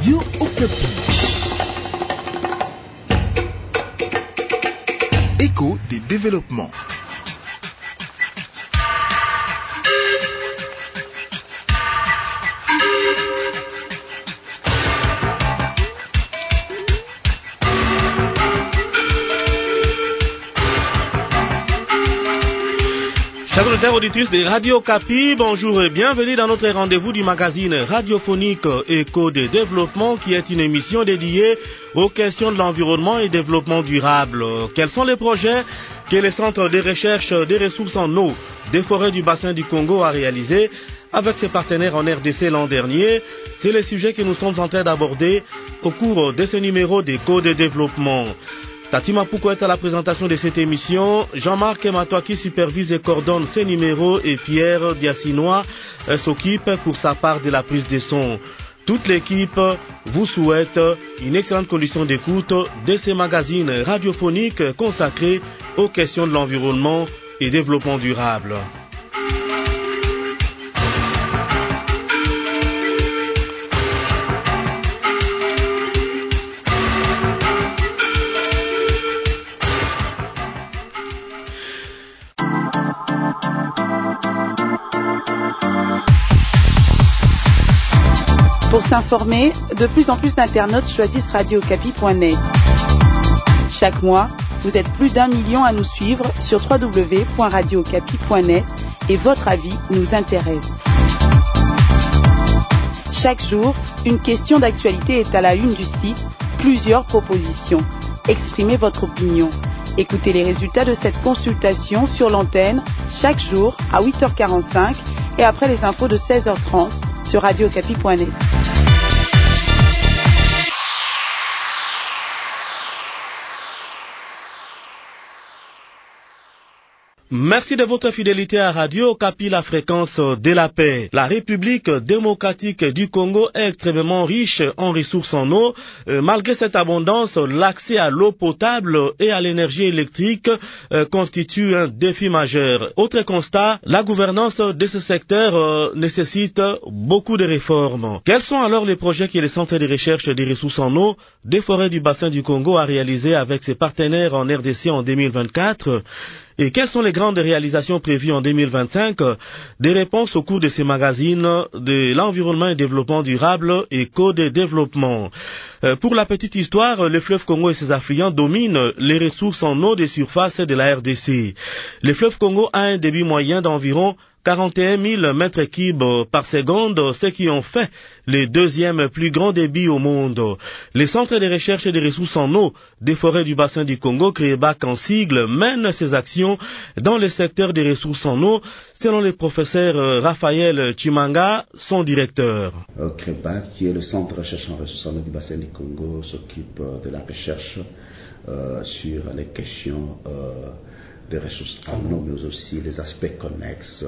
Radio Okapi. Écho des développements. Chers auditeurs, auditrices de Radio Okapi, bonjour et bienvenue dans notre rendez-vous du magazine radiophonique Écho des développements, qui est une émission dédiée aux questions de l'environnement et développement durable. Quels sont les projets que le Centre de recherche des ressources en eau des forêts du bassin du Congo a réalisé avec ses partenaires en RDC l'an dernier? C'est le sujet que nous sommes en train d'aborder au cours de ce numéro d'Écho des développements. Tati Mapouko est à la présentation de cette émission, Jean-Marc Matois qui supervise et coordonne ces numéros et Pierre Diassinois s'occupe pour sa part de la prise de son. Toute l'équipe vous souhaite une excellente condition d'écoute de ces magazines radiophoniques consacrés aux questions de l'environnement et développement durable. Pour s'informer, de plus en plus d'internautes choisissent radiocapi.net. Chaque mois, vous êtes plus d'1 million à nous suivre sur www.radiocapi.net et votre avis nous intéresse. Chaque jour, une question d'actualité est à la une du site, plusieurs propositions. Exprimez votre opinion. Écoutez les résultats de cette consultation sur l'antenne chaque jour à 8h45 et après les infos de 16h30 sur radiocapi.net. Merci de votre fidélité à Radio Okapi, la fréquence de la paix. La République démocratique du Congo est extrêmement riche en ressources en eau. Malgré cette abondance, l'accès à l'eau potable et à l'énergie électrique constitue un défi majeur. Autre constat, la gouvernance de ce secteur nécessite beaucoup de réformes. Quels sont alors les projets que le Centre de recherche des ressources en eau des forêts du bassin du Congo a réalisé avec ses partenaires en RDC en 2024? Et quelles sont les grandes réalisations prévues en 2025? Des réponses au cours de ces magazines de l'environnement et développement durable et Écho des développements. Pour la petite histoire, le fleuve Congo et ses affluents dominent les ressources en eau des surfaces de la RDC. Le fleuve Congo a un débit moyen d'environ 41 000 mètres cubes par seconde, ce qui en fait le deuxième plus grand débit au monde. Le Centre de recherche des ressources en eau des forêts du bassin du Congo, CREBAC en sigle, mène ses actions dans le secteur des ressources en eau, selon le professeur Raphaël Chimanga, son directeur. CREBAC, qui est le Centre de recherche en ressources en eau du bassin du Congo, s'occupe de la recherche sur les questions des ressources en eau, mais aussi les aspects connexes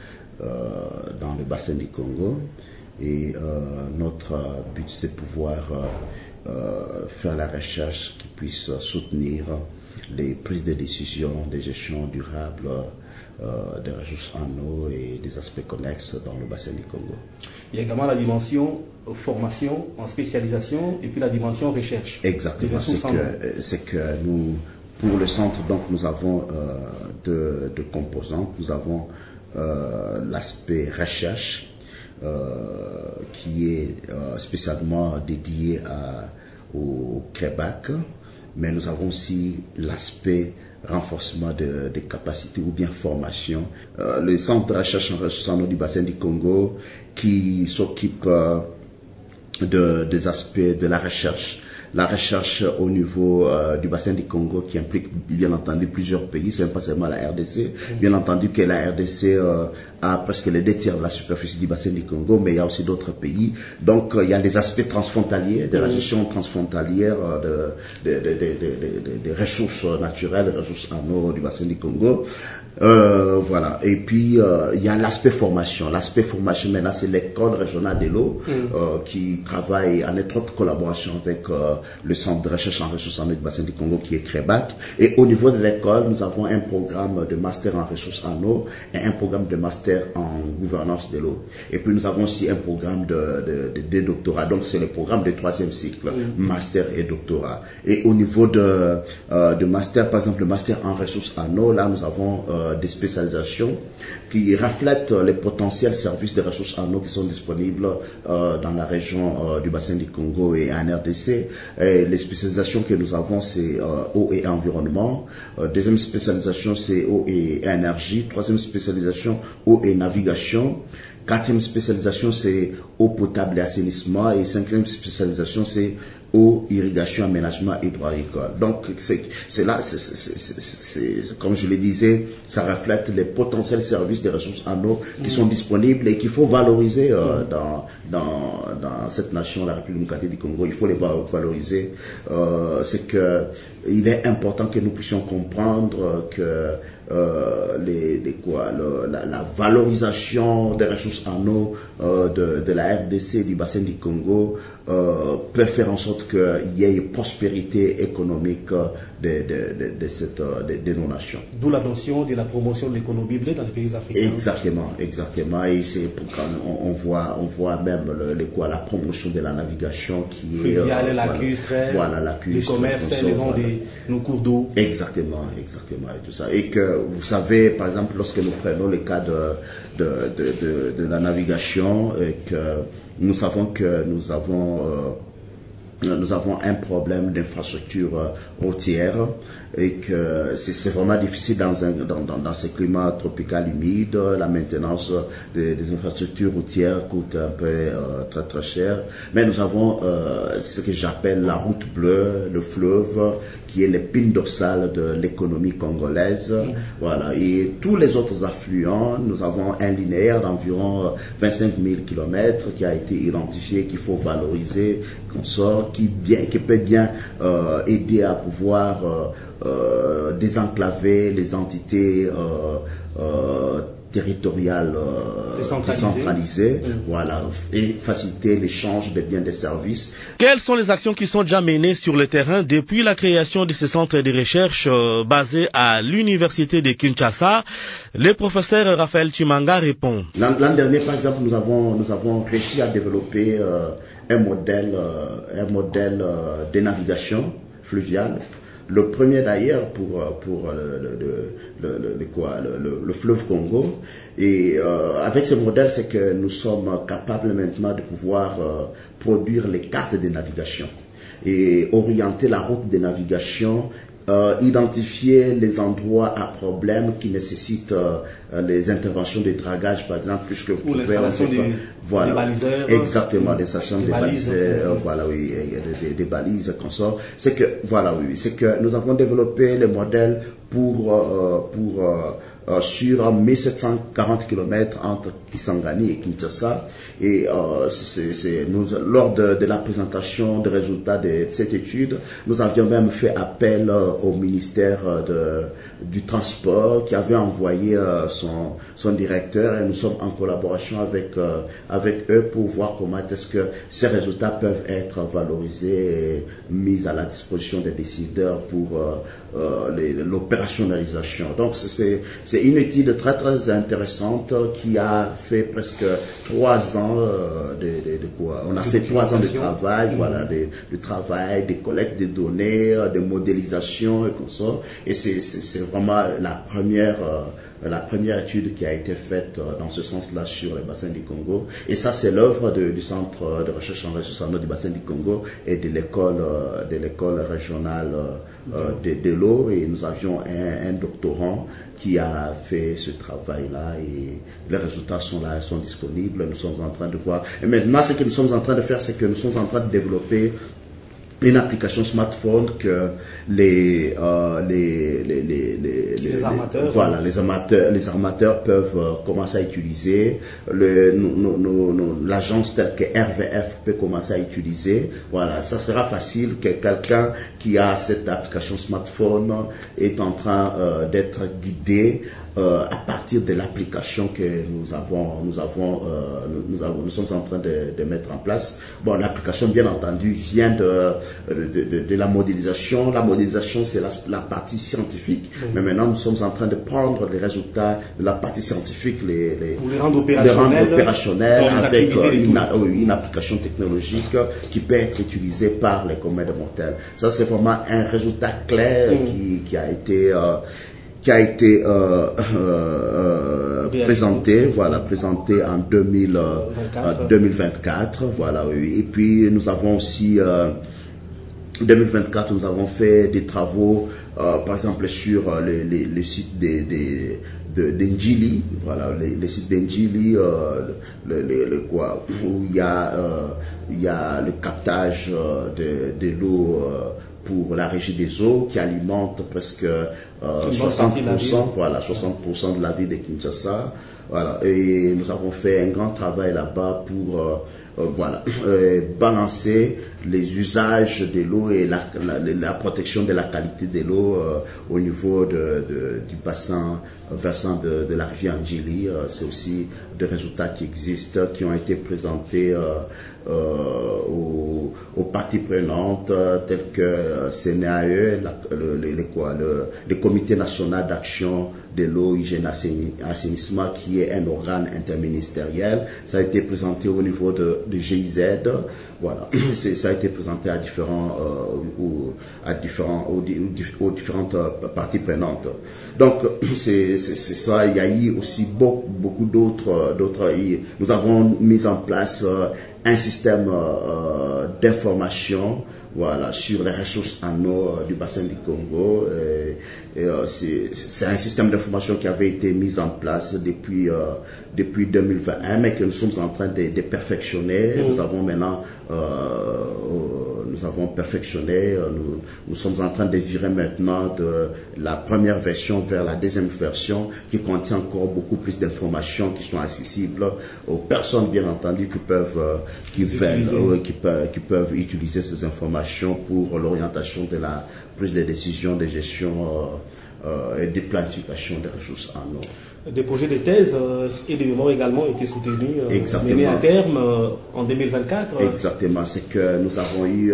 dans le bassin du Congo. Et notre but, c'est pouvoir faire la recherche qui puisse soutenir les prises de décision de gestion durable des ressources en eau et des aspects connexes dans le bassin du Congo. Il y a également la dimension formation en spécialisation et puis la dimension recherche. Exactement, c'est que nous, pour le centre, donc, nous avons deux composantes. Nous avons l'aspect recherche qui est spécialement dédié au CREBAC, mais nous avons aussi l'aspect renforcement des capacités ou bien formation. Le centre de recherche en ressources en eau du bassin du Congo qui s'occupe des aspects de la recherche au niveau du bassin du Congo, qui implique bien entendu plusieurs pays, c'est pas seulement la RDC. Bien entendu que la RDC a presque les 2 tiers de la superficie du bassin du Congo, mais il y a aussi d'autres pays. Donc il y a des aspects transfrontaliers, de la gestion transfrontalière des ressources naturelles, des ressources en eau du bassin du Congo. Voilà. Et puis il y a l'aspect formation. L'aspect formation maintenant, c'est l'école régionale de l'eau qui travaille en étroite collaboration avec le centre de recherche en ressources en eau du bassin du Congo qui est CREBAC. Et au niveau de l'école, nous avons un programme de master en ressources en eau et un programme de master en gouvernance de l'eau. Et puis nous avons aussi un programme de doctorat. Donc c'est le programme de 3e cycle, master et doctorat. Et au niveau de master, par exemple le master en ressources en eau, là nous avons des spécialisations qui reflètent les potentiels services de ressources en eau qui sont disponibles dans la région du bassin du Congo et en RDC. Et les spécialisations que nous avons, c'est eau et environnement. Deuxième spécialisation, c'est eau et énergie. Troisième spécialisation, eau et navigation. Quatrième spécialisation, c'est eau potable et assainissement. Et cinquième spécialisation, c'est eau, irrigation, aménagement hydro-agricole. Donc, c'est là, comme je le disais, ça reflète les potentiels services des ressources en eau qui sont disponibles et qu'il faut valoriser dans cette nation, la République démocratique du Congo. Il faut les valoriser. C'est que il est important que nous puissions comprendre que la valorisation des ressources en eau de la RDC et du bassin du Congo peut faire en sorte qu'il y ait une prospérité économique de nos nations. D'où la notion de la promotion de l'économie bleue dans les pays africains. Exactement. Et c'est pourquoi on voit même la promotion de la navigation qui est lacustre, le commerce, le long de nos cours d'eau. Exactement, et tout ça. Et que vous savez, par exemple, lorsque nous prenons le cas de la navigation, et que nous savons que nous avons un problème d'infrastructure routière et que c'est vraiment difficile dans ce climat tropical humide. La maintenance des infrastructures routières coûte un peu très très cher. Mais nous avons ce que j'appelle la route bleue, le fleuve, qui est l'épine dorsale de l'économie congolaise. Voilà. Et tous les autres affluents, nous avons un linéaire d'environ 25 000 km qui a été identifié, qu'il faut valoriser, qui peut bien aider à pouvoir désenclaver les entités territoriales décentralisées, voilà, et faciliter l'échange des biens et des services. Quelles sont les actions qui sont déjà menées sur le terrain depuis la création de ce centre de recherche basé à l'université de Kinshasa? Le professeur Raphaël Chimanga répond. L'an dernier, par exemple, nous avons réussi à développer un modèle de navigation fluviale. Le premier d'ailleurs pour le fleuve Congo. Et avec ce modèle, c'est que nous sommes capables maintenant de pouvoir produire les cartes de navigation et orienter la route de navigation, identifier les endroits à problème qui nécessitent les interventions de dragage, par exemple, puisque vous pouvez des baliseurs, exactement, des stations de baliseurs, des balises comme ça. C'est que nous avons développé le modèle sur 1740 km entre Kisangani et Kinshasa. Et lors de la présentation des résultats de cette étude, nous avions même fait appel au ministère du Transport qui avait envoyé son directeur, et nous sommes en collaboration avec eux pour voir comment est-ce que ces résultats peuvent être valorisés et mis à la disposition des décideurs pour l'opérationnalisation. Donc c'est une étude très très intéressante qui a fait presque 3 ans on a fait 3 ans de travail, de travail, de collecte de données, de modélisation et comme ça. Et c'est vraiment la première étude qui a été faite dans ce sens-là sur le bassin du Congo. Et ça, c'est l'œuvre du Centre de recherche en ressources en eau du bassin du Congo et de l'école régionale de l'eau. Et nous avions un doctorant qui a fait ce travail-là, et les résultats sont là, sont disponibles. Nous sommes en train de voir. Et maintenant, ce que nous sommes en train de faire, c'est que nous sommes en train de développer une application smartphone que les armateurs peuvent commencer à utiliser. L'agence telle que RVF peut commencer à utiliser. Voilà, ça sera facile que quelqu'un qui a cette application smartphone est en train d'être guidé à partir de l'application que nous sommes en train de mettre en place. Bon, l'application, bien entendu, vient de la modélisation. La modélisation, c'est la partie scientifique. Mais maintenant, nous sommes en train de prendre les résultats de la partie scientifique, pour les rendre opérationnels avec une application technologique qui peut être utilisée par les communs de mortels. Ça, c'est vraiment un résultat clair qui a été présenté en 2024. Voilà, et puis nous avons aussi 2024, nous avons fait des travaux, par exemple sur les sites d'Ndjili, voilà, les sites d'Ndjili, où il y a le captage de l'eau pour la régie des eaux qui alimente presque 60% de la ville de Kinshasa. Voilà. Et nous avons fait un grand travail là-bas pour balancer les usages de l'eau et la protection de la qualité de l'eau au niveau du bassin versant de la rivière Ndjili. C'est aussi des résultats qui existent, qui ont été présentés aux parties prenantes telles que CNAE, le Comité national d'action de l'eau, hygiène, assainissement, qui est un organe interministériel. Ça a été présenté au niveau de GIZ. Voilà, ça a été présenté aux différentes parties prenantes. Donc c'est ça. Il y a eu aussi beaucoup d'autres. Nous avons mis en place un système d'information, voilà, sur les ressources en eau du bassin du Congo. C'est un système d'information qui avait été mis en place depuis 2021, mais que nous sommes en train de perfectionner. Nous avons maintenant perfectionné. Nous sommes en train de virer maintenant de la première version vers la deuxième version, qui contient encore beaucoup plus d'informations qui sont accessibles aux personnes, bien entendu, qui peuvent utiliser ces informations pour l'orientation de la prise de décision de gestion et de planification des ressources en eau. Des projets de thèse et de mémoire également ont été soutenus, menés à terme en 2024. Exactement, c'est que nous avons eu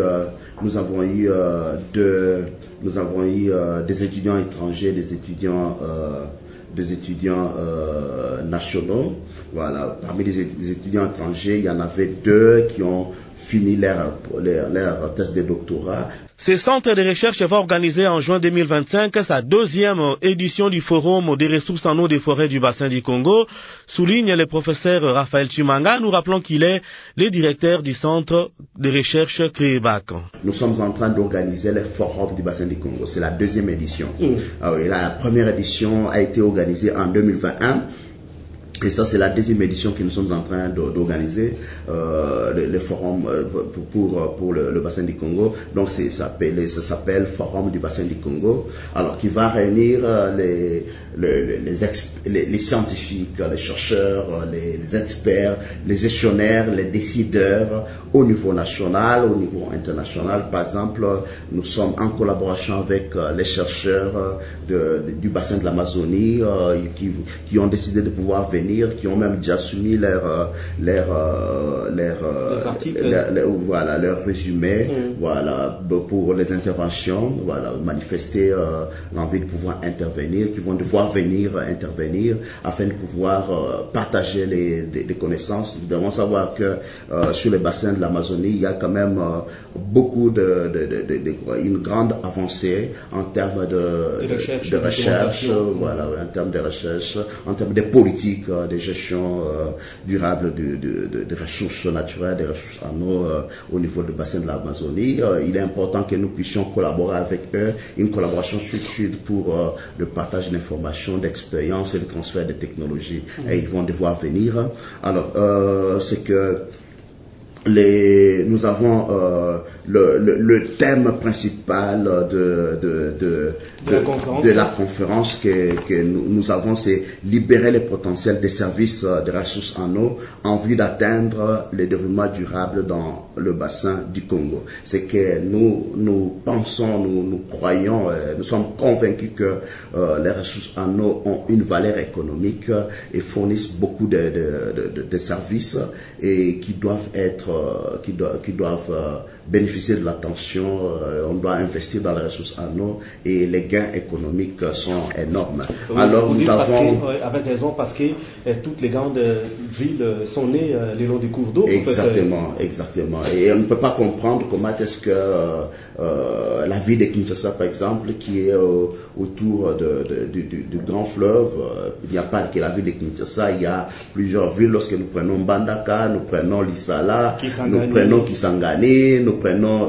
des étudiants étrangers, des étudiants nationaux. Voilà, parmi les étudiants étrangers, il y en avait 2 qui ont fini leur thèse de doctorat. Ce centre de recherche va organiser en juin 2025 sa 2e édition du Forum des ressources en eau des forêts du bassin du Congo, souligne le professeur Raphaël Chimanga. Nous rappelons qu'il est le directeur du centre de recherche CREEBAC. Nous sommes en train d'organiser le Forum du bassin du Congo. C'est la 2e édition. La première édition a été organisée en 2021. Et ça, c'est la 2e édition que nous sommes en train d'organiser, le forum pour le bassin du Congo. Donc, ça s'appelle Forum du bassin du Congo. Alors, qui va réunir les scientifiques, les chercheurs, les experts, les gestionnaires, les décideurs au niveau national, au niveau international. Par exemple, nous sommes en collaboration avec les chercheurs du bassin de l'Amazonie qui ont décidé de pouvoir venir, qui ont même déjà soumis leurs résumés, voilà, pour les interventions, voilà, manifester l'envie de pouvoir intervenir, qui vont devoir venir intervenir afin de pouvoir partager des connaissances. Nous devons savoir que sur les bassins de l'Amazonie, il y a quand même une grande avancée en termes de recherche, voilà, en termes de recherche, en termes de politique de gestion durable de ressources naturelles, des ressources en eau au niveau du bassin de l'Amazonie. Il est important que nous puissions collaborer avec eux, une collaboration sud-sud pour le partage d'informations, d'expériences et le transfert de technologies. Et ils vont devoir venir. Alors, c'est que les et nous avons le thème principal de la conférence que nous avons, c'est libérer les potentiels des services de ressources en eau en vue d'atteindre le développement durable dans le bassin du Congo. C'est que nous pensons, nous croyons, nous sommes convaincus que les ressources en eau ont une valeur économique et fournissent beaucoup de services et qui doivent bénéficier de l'attention. On doit investir dans les ressources en eau et les gains économiques sont énormes. Oui, alors nous avons avec raison parce que toutes les grandes villes sont nées le long des cours d'eau. Exactement. Et on ne peut pas comprendre comment est-ce que la ville de Kinshasa, par exemple, qui est autour du grand fleuve, il n'y a pas que la ville de Kinshasa, il y a plusieurs villes. Lorsque nous prenons Mbandaka, nous prenons Lisala, nous prenons Kisangani, nous prenons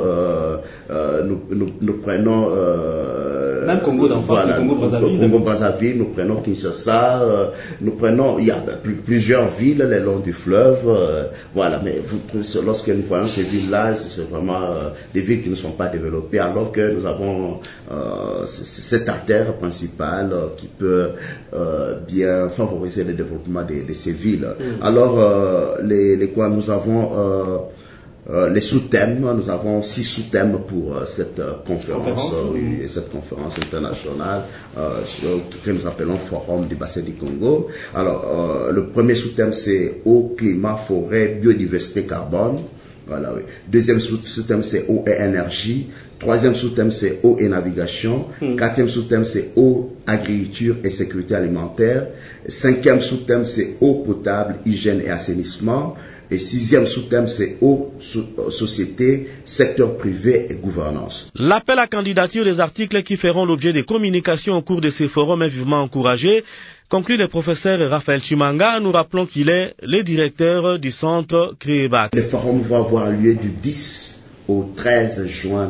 même Congo d'enfance, voilà, Congo Brazzaville, nous prenons Kinshasa, il y a plusieurs villes le long du fleuve, voilà. Mais lorsque nous voyons ces villes-là, c'est vraiment des villes qui ne sont pas développées, alors que nous avons cette artère principale qui peut bien favoriser le développement de ces villes. Alors, nous avons les sous-thèmes, nous avons 6 sous-thèmes pour cette conférence, cette conférence internationale que nous appelons Forum du bassin du Congo. Alors, le premier sous-thème, c'est eau, climat, forêt, biodiversité, carbone. Voilà, oui. Deuxième sous-thème, c'est eau et énergie. Troisième sous-thème, c'est eau et navigation. Quatrième sous-thème, c'est eau, agriculture et sécurité alimentaire. Cinquième sous-thème, c'est eau potable, hygiène et assainissement. Et sixième sous-thème, c'est eau, société, secteur privé et gouvernance. L'appel à candidature des articles qui feront l'objet des communications au cours de ces forums est vivement encouragé. Conclut le professeur Raphaël Chimanga, nous rappelons qu'il est le directeur du centre CREEBAC. Le forum va avoir lieu du 10 au 13 juin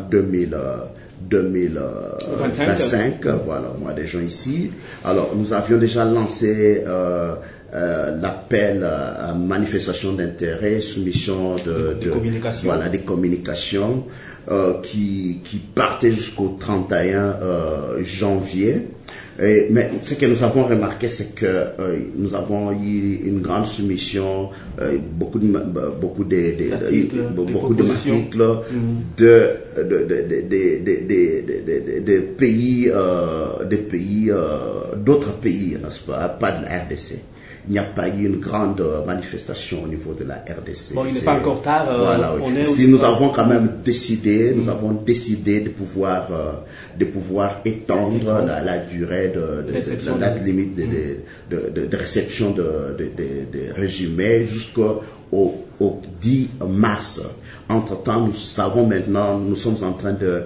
2025, voilà, au mois de juin ici. Alors, nous avions déjà lancé l'appel à manifestation d'intérêt, soumission des communications qui partaient jusqu'au 31 janvier. Mais ce que nous avons remarqué, c'est que nous avons eu une grande soumission, beaucoup d'articles d'autres pays, n'est-ce pas de la RDC. Il n'y a pas eu une grande manifestation au niveau de la RDC. Bon, il n'est pas encore tard. Voilà, oui. Nous avons quand même décidé, de pouvoir étendre la durée de la limite de réception de résumés jusqu'au 10 mars. Entre-temps, nous savons maintenant, nous sommes en train de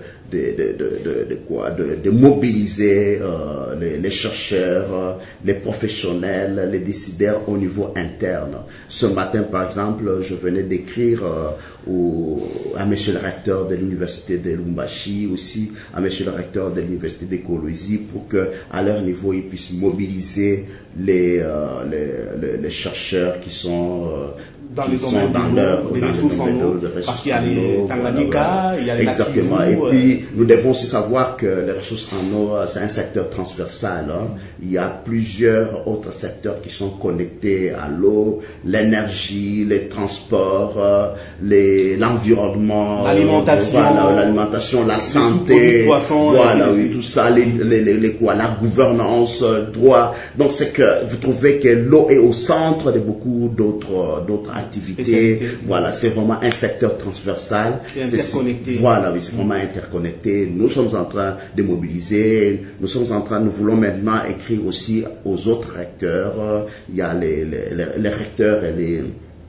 mobiliser les chercheurs, les professionnels, les décideurs au niveau interne. Ce matin, par exemple, je venais d'écrire à monsieur le recteur de l'université de Lubumbashi, aussi à monsieur le recteur de l'université de Kolwezi, pour que à leur niveau ils puissent mobiliser les chercheurs qui sont dans le domaine des ressources en eau, parce qu'il y a les Tanganyika, il y a les exactement. Et puis, nous devons aussi savoir que les ressources en eau, c'est un secteur transversal. Il y a plusieurs autres secteurs qui sont connectés à l'eau, l'énergie, les transports, l'environnement, l'alimentation, la santé, tout ça, la gouvernance, droit. Donc, c'est que vous trouvez que l'eau est au centre de beaucoup d'autres activités. Voilà, c'est vraiment un secteur transversal. Interconnecté. Voilà, oui, c'est vraiment interconnecté. Nous sommes en train de mobiliser. Nous voulons maintenant écrire aussi aux autres recteurs. Il y a les recteurs et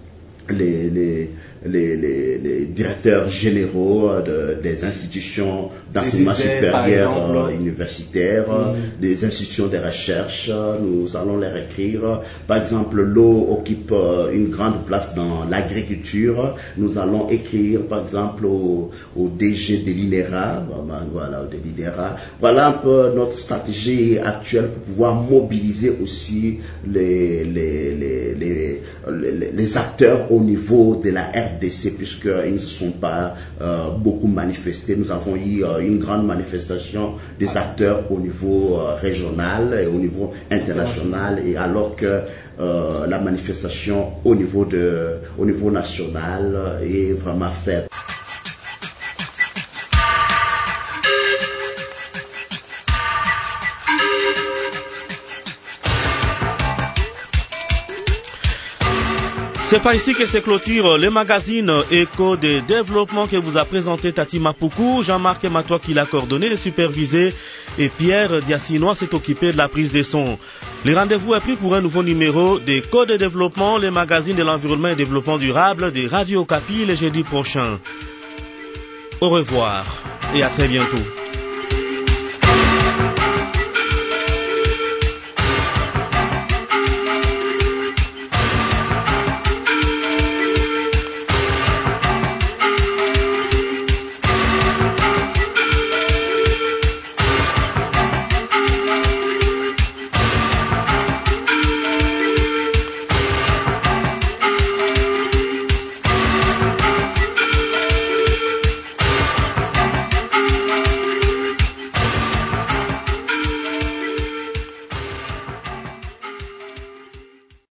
les directeurs généraux des institutions d'enseignement supérieur universitaire, des institutions de recherche. Nous allons les écrire. Par exemple, l'eau occupe une grande place dans l'agriculture. Nous allons écrire, par exemple, au DG de l'INERA. Voilà un peu notre stratégie actuelle pour pouvoir mobiliser aussi les acteurs au niveau de la RDC RDC, puisqu'ils ne se sont pas beaucoup manifestés. Nous avons eu une grande manifestation des acteurs au niveau régional et au niveau international, et alors que la manifestation au niveau national est vraiment faible. C'est pas ici que se clôture le magazine Écho des développements que vous a présenté Tati Mapoukou. Jean-Marc Matois qui l'a coordonné, le supervisé, et Pierre Diassinois s'est occupé de la prise des sons. Le rendez-vous est pris pour un nouveau numéro d'Écho des développements, le magazine de l'environnement et développement durable de Radio Okapi le jeudi prochain. Au revoir et à très bientôt.